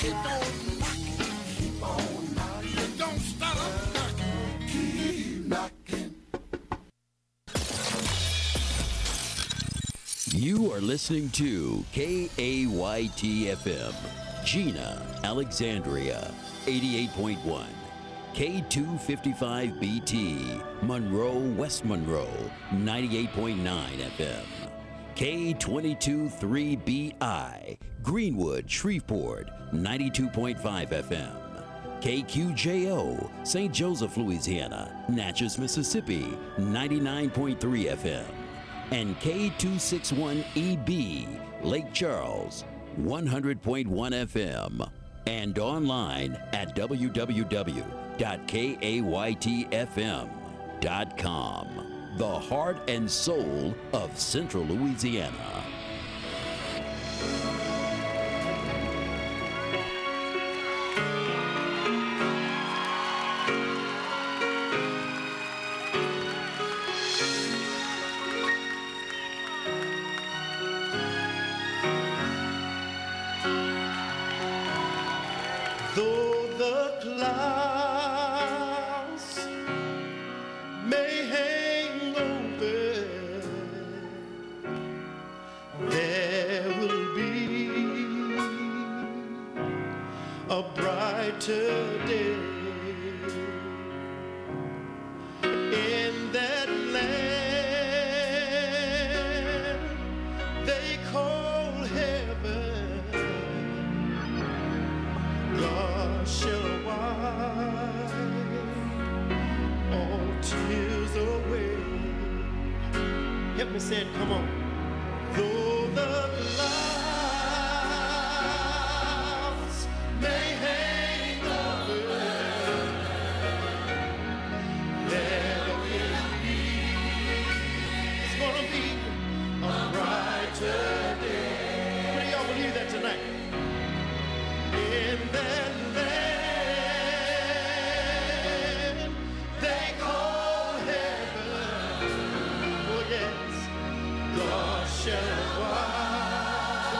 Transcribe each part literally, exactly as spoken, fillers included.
Keep on knocking. Keep on knocking. Don't stop knocking. Keep knocking. You are listening to K A Y T F M, Gina, Alexandria, eighty-eight point one. K two fifty-five B T, Monroe, West Monroe, ninety-eight point nine F M. K twenty-two three B I, Greenwood, Shreveport, ninety-two point five F M. K Q J O, Saint Joseph, Louisiana, Natchez, Mississippi, ninety-nine point three F M. And K two sixty-one E B, Lake Charles, one hundred point one F M. And online at w w w dot kaytfm dot com. The heart and soul of Central Louisiana. Though the clouds may hang over, there will be a brighter day in that land they call heaven. God shall wipe all tears away. Help me say it, come on. Though the clouds may hang over, there will be, it's gonna be a brighter day. How many of y'all believe that tonight? In that land they call heaven. Oh yes, God shall wipe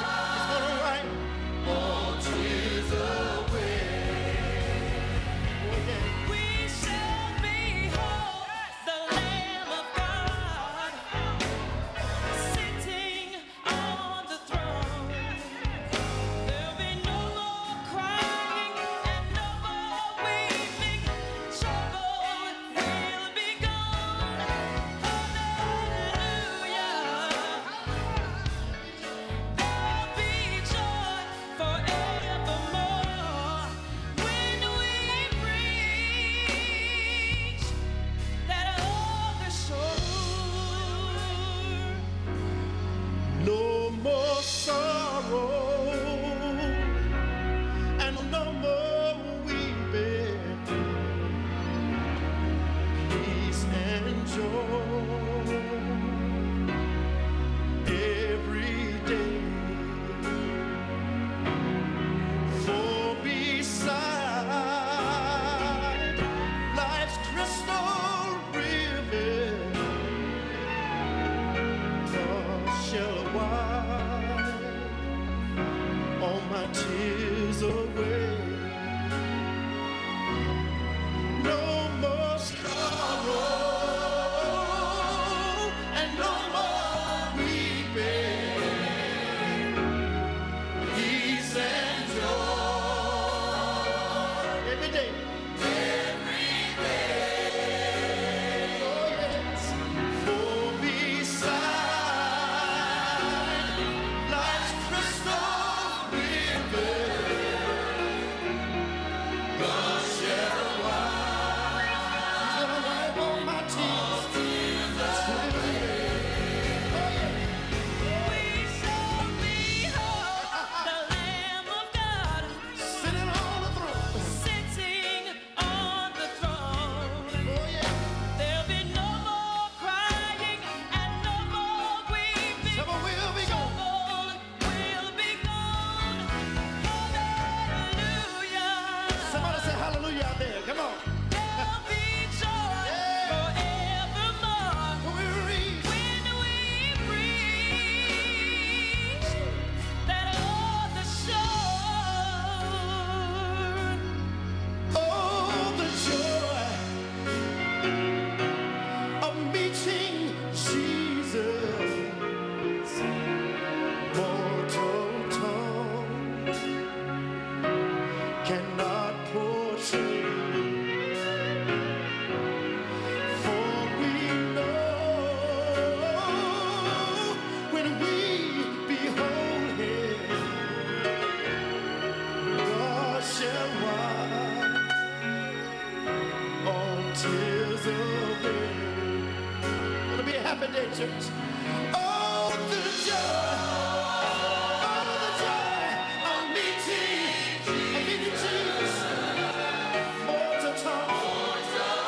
tears away. Gonna be a happy day, church. Oh, the joy, oh, the joy of meeting, of meeting Jesus. More to talk, more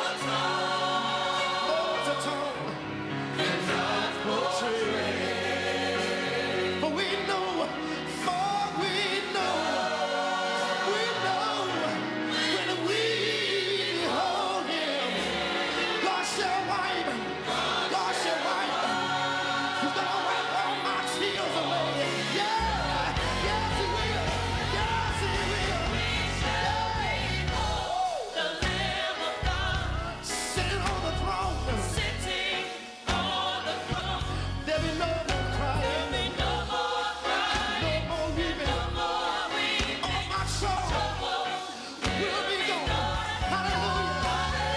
to talk, and not portray. For we know, for we know, we know when we behold Him, Lord shall wipe, Lord shall wipe. He's gonna wipe all my tears away. Yeah, yes He will, yes He will. The Lamb of God Sitting on the throne, sitting on the throne. there be no more There'll crying, be no more crying, no more weeping. no more weeping. All my sorrow will be gone. Hallelujah,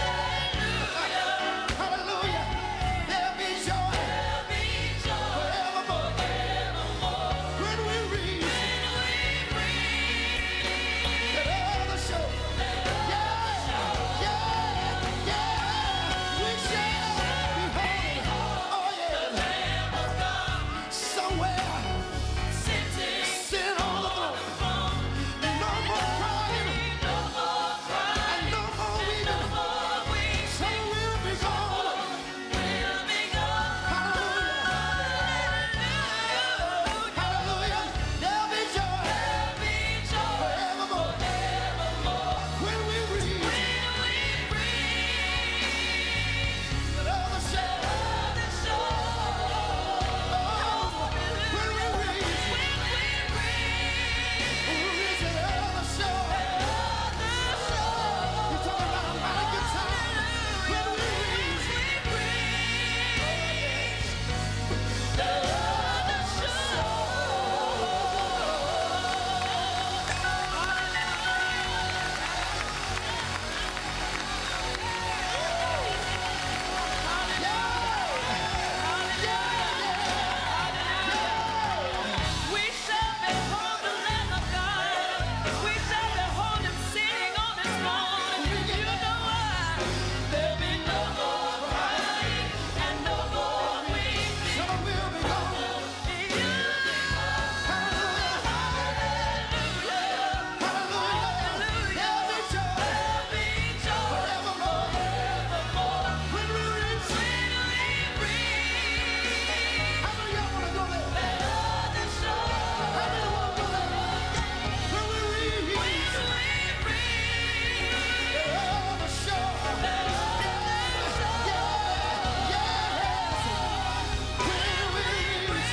hallelujah. There'll be joy There'll be joy forevermore forevermore when we reach when we reach that other shore. Yeah, yeah, yeah. We shall behold, oh yeah, Lamb of God somewhere sitting sitting on the throne. throne. No more crying No more crying, and no more no weeping. more weeping. Some will be gone. We'll be gone. Hallelujah, hallelujah. There'll be joy There'll be joy forevermore forevermore when we reach when we reach that other shore. the shore. When we reach, When we reach when we reach that other shore. You're talking about a mighty good time. When we reach We shall behold the Lamb of God. We shall behold Him sitting on His throne. You know why? There'll be no more crying and no more weeping. some will be gone. Hallelujah, there'll be joy There'll be joy forevermore forevermore when we reach. when we reach How many of y'all wanna go there? the shore. How many wanna go there? When we reach When we reach that other shore. Yeah, yes. When we reach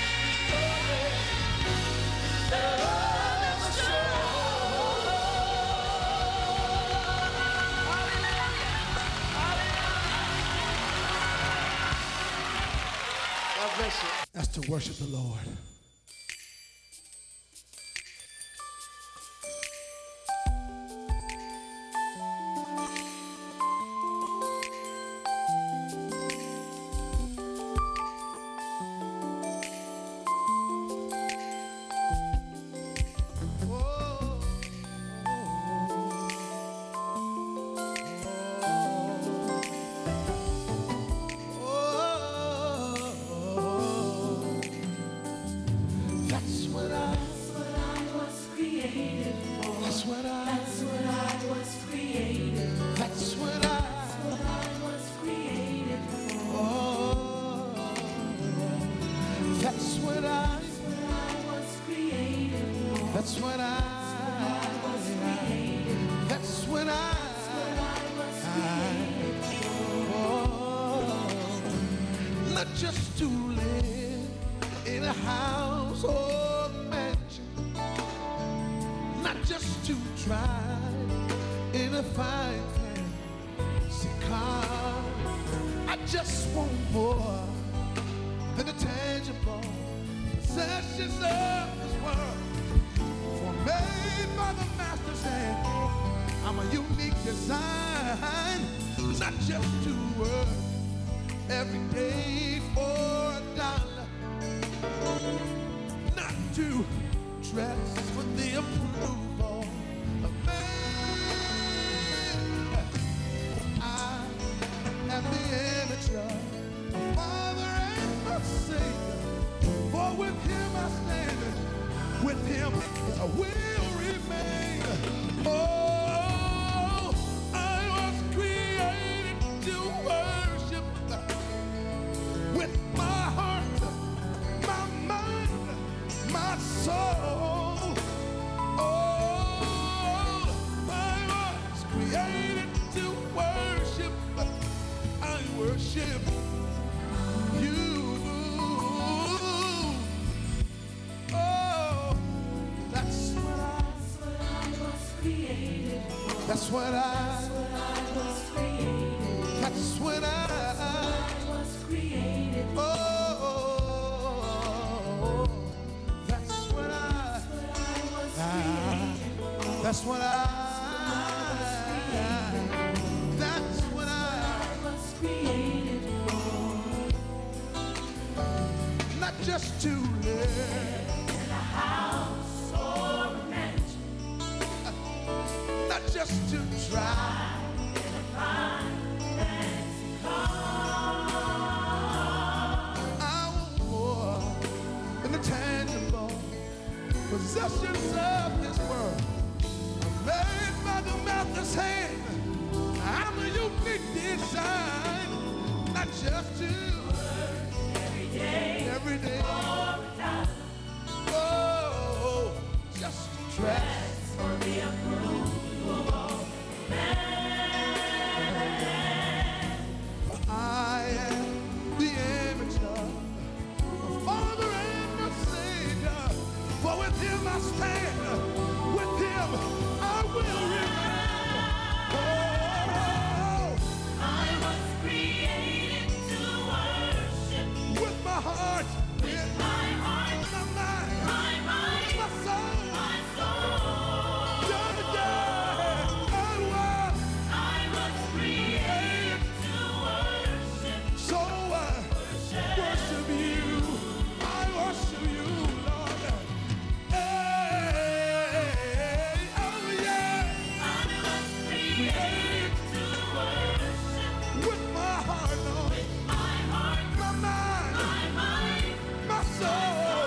that other shore. God bless you. That's to worship the Lord. That's what I, was created for. that's what I, That's what I was created for. that's what I, What I was created for. oh, that's what I, What I was created for. that's what I, Was created. that's what I, I was created oh, not just to live in a house or mansion, not just to drive in a fine fancy car. I just want more than the tangible possessions of this world. For made by the master's hand, I'm a unique design, not just to work every day for a dollar, not to dress for the approval of man. I worship you. Oh, that's what I, that's what I, that's what I, oh, that's what I, that's what I, that's what I, not just to live, not just to try. I want more than the tangible possessions of this world. Made by the master's hand, I'm a unique design, not just to every day, every day. Oh, just to dress for the approval of man. For I am the image of the Father and the Savior. For with Him I stand, with Him I will remain. Oh, I was created to worship with my heart, with my heart, my mind, my mind, my soul. my soul. Yeah, yeah, I was. I was created to worship, So I worship you. I worship you, Lord. Hey, oh yeah. I was created to worship With my heart, Lord, my heart, my mind, my mind. my soul.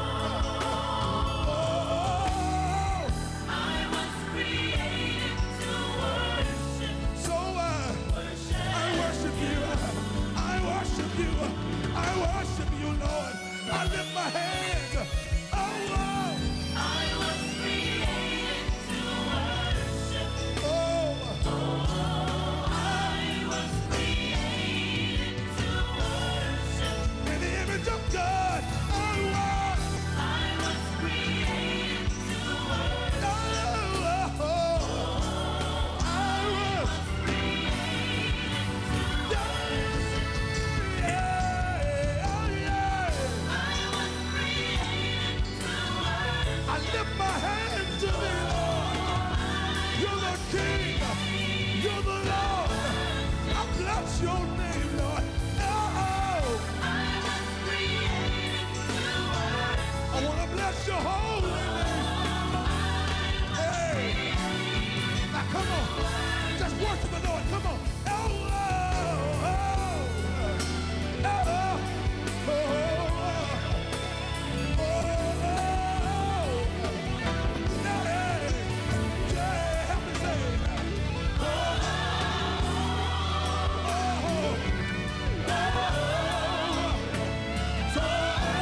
Oh, I was created to worship, so I, worship. I worship you. I worship you. I worship you, Lord. I lift my hands. Oh, I was created to worship. oh, oh. I was created to worship. In the image of God, I was. I was created to worship. Oh, oh, I was. Yeah, yeah, oh, yeah. I was created to worship. I lift my hands to thee, Lord. You're the King. You're the Lord. I bless your name, Lord. Oh, I was created to worship. I want to bless your holy name. Hey, now come on. Just worship the Lord. Come on. Oh, oh, oh, oh, oh, oh, oh, yeah, yeah, help me say it. Oh, oh, oh, so,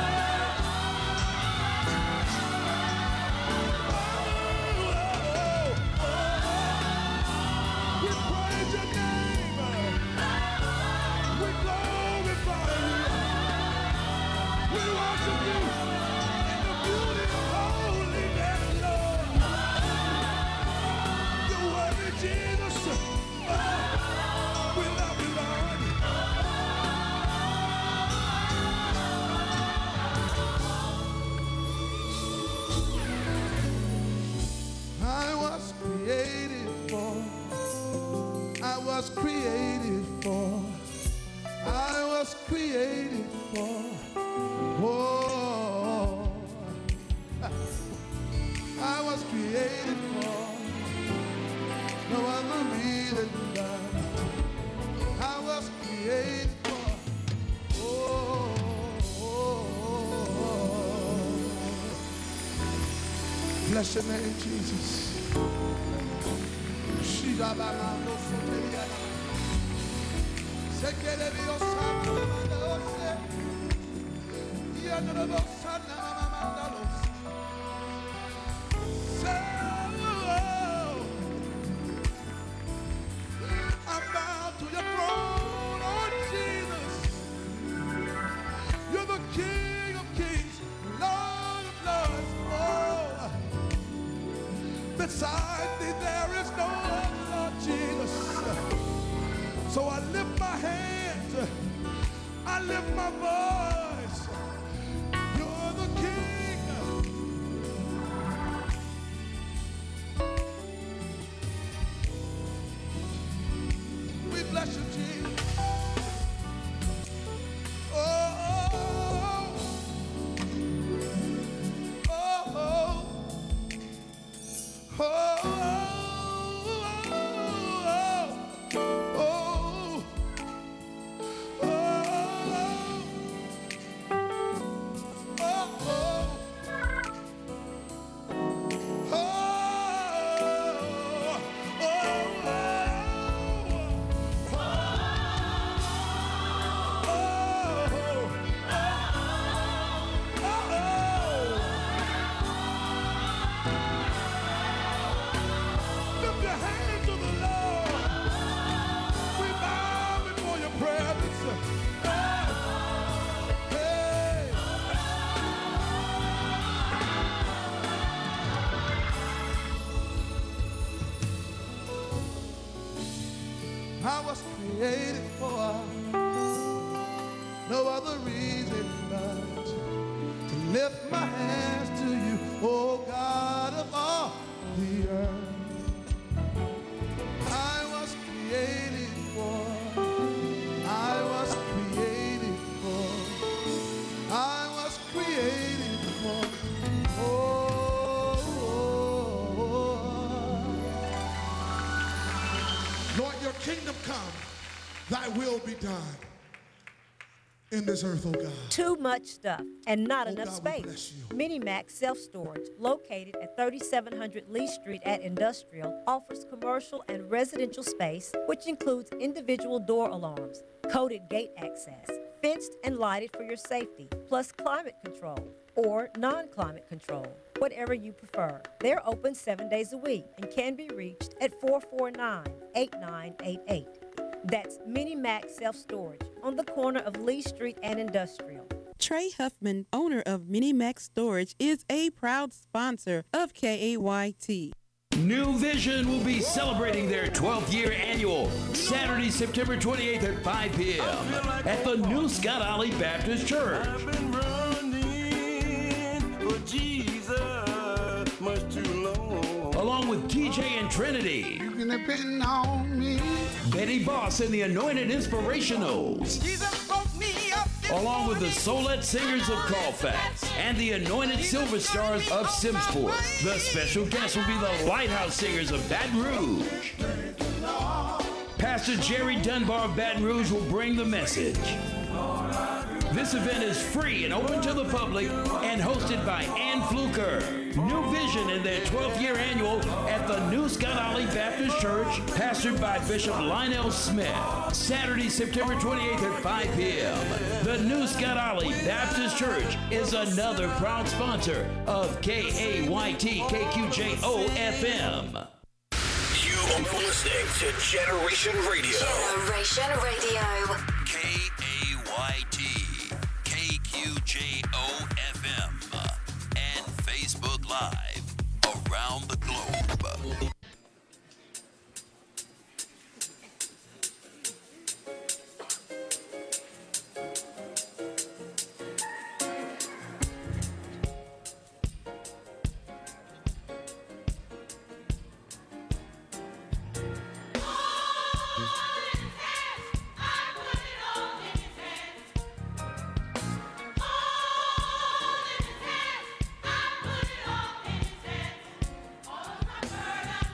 we praise your name. We glorify you. We worship you in the beauty of holiness, Lord. You're worthy, Jesus. Oh, we love you, Lord. I was created for, I was created for, I was created for, oh, I was created for, no other reason than I was created for, oh, oh, oh. Bless your name, Jesus. Shirabamando soteriana. Sekerebiosa namandose. Yanarabosa namamandalos. So, I bow to your throne, Lord Jesus. Beside thee there is no other, Lord Jesus. So I lift my hands, I lift my voice. You're the King. We bless you, Jesus. Oh, oh, oh, oh, oh, oh, oh, lift your hands to the Lord. We bow before your presence. Hey, hey. I was created for no other reason but to lift my hands to you, oh God of all the earth. I was created for, I was created for, I was created for, oh, oh, oh. Lord, your kingdom come, thy will be done in this earth, oh God. Too much stuff and not Oh, enough God, we space. bless you. Minimax Self-Storage, located at thirty-seven hundred Lee Street at Industrial, offers commercial and residential space, which includes individual door alarms, coded gate access, fenced and lighted for your safety, plus climate control or non-climate control, whatever you prefer. They're open seven days a week and can be reached at four four nine, eight nine eight eight. That's Minimax Self-Storage on the corner of Lee Street and Industrial. Trey Huffman, owner of Minimax Storage, is a proud sponsor of K A Y T. New Vision will be celebrating their twelfth year annual Saturday, September twenty-eighth at five p.m. at the New Scott Alley Baptist Church. I've been running for Jesus much too long. Along with T J and Trinity, You can depend on me. Betty Boss and the Anointed Inspirationals, Jesus woke me up this along with the morning. Soulette Singers of Colfax and the Anointed Silver Stars of Simsport. The special guests will be the Lighthouse Singers of Baton Rouge. Pastor Jerry Dunbar of Baton Rouge will bring the message. This event is free and open to the public and hosted by Ann Fluker. New Vision in their twelfth year annual at the New Scott Alley Baptist Church, pastored by Bishop Lionel Smith. Saturday, September twenty-eighth at five p.m. The New Scott Alley Baptist Church is another proud sponsor of K A Y T K Q J O F M. You are listening to Generation Radio. Generation Radio. K A Y T K Q J O F M and Facebook Live around the globe. All of my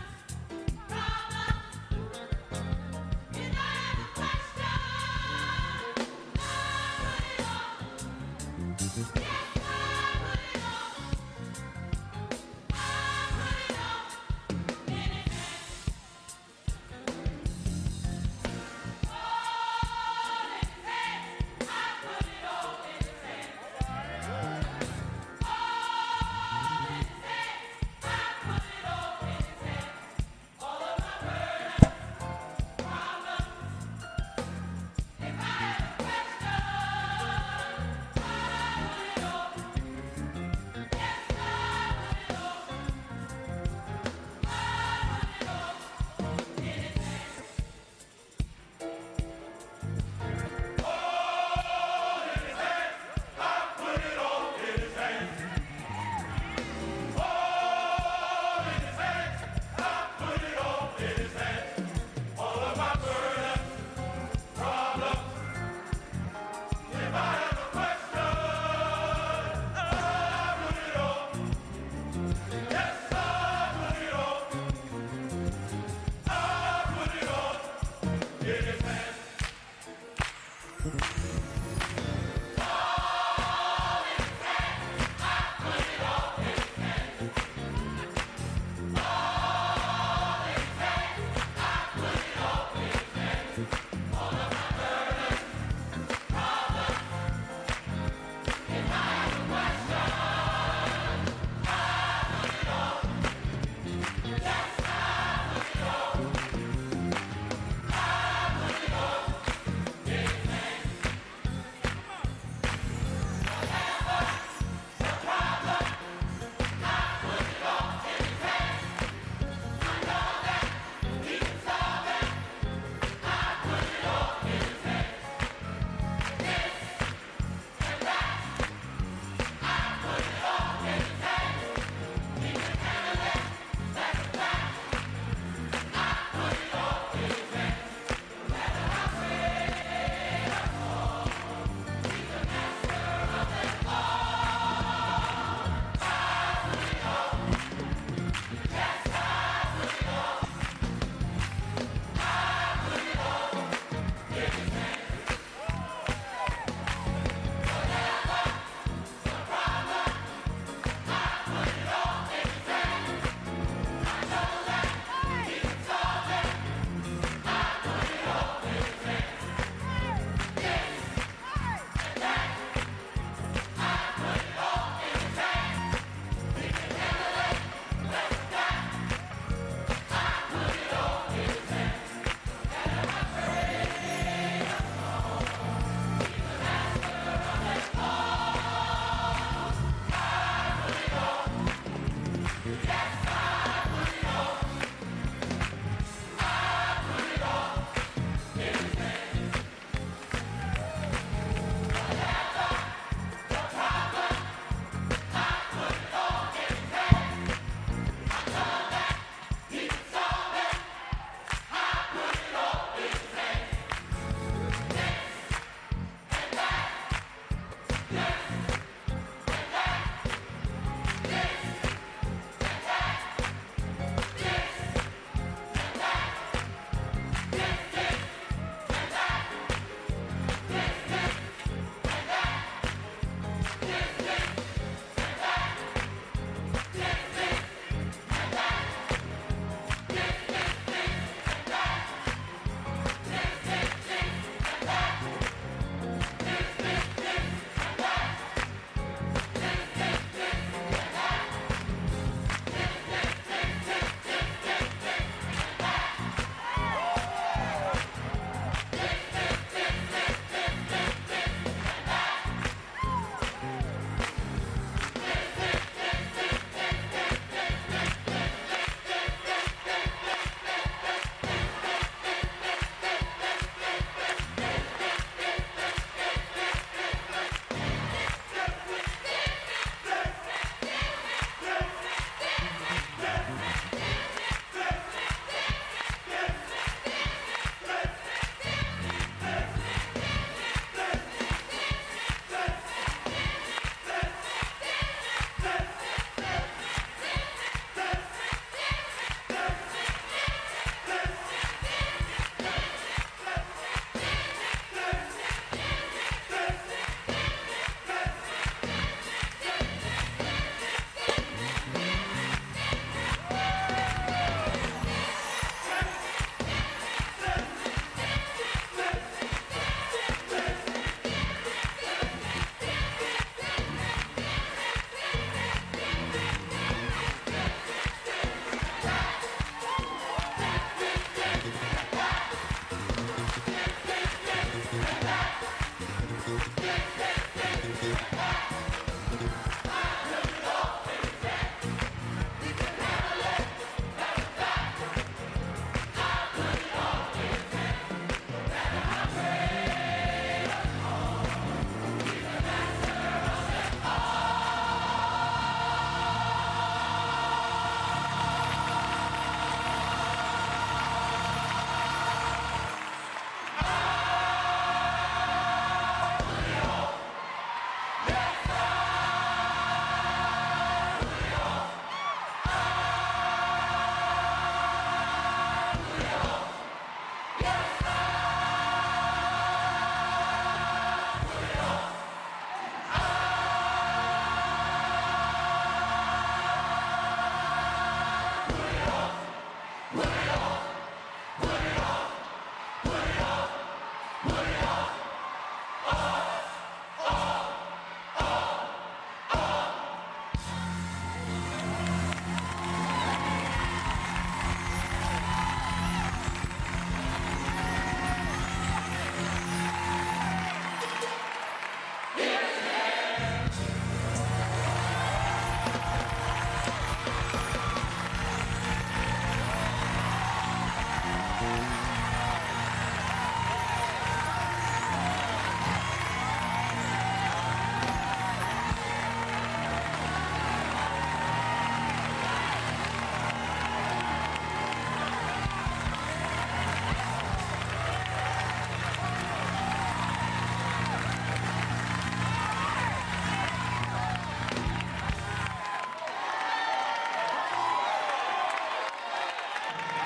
Lord.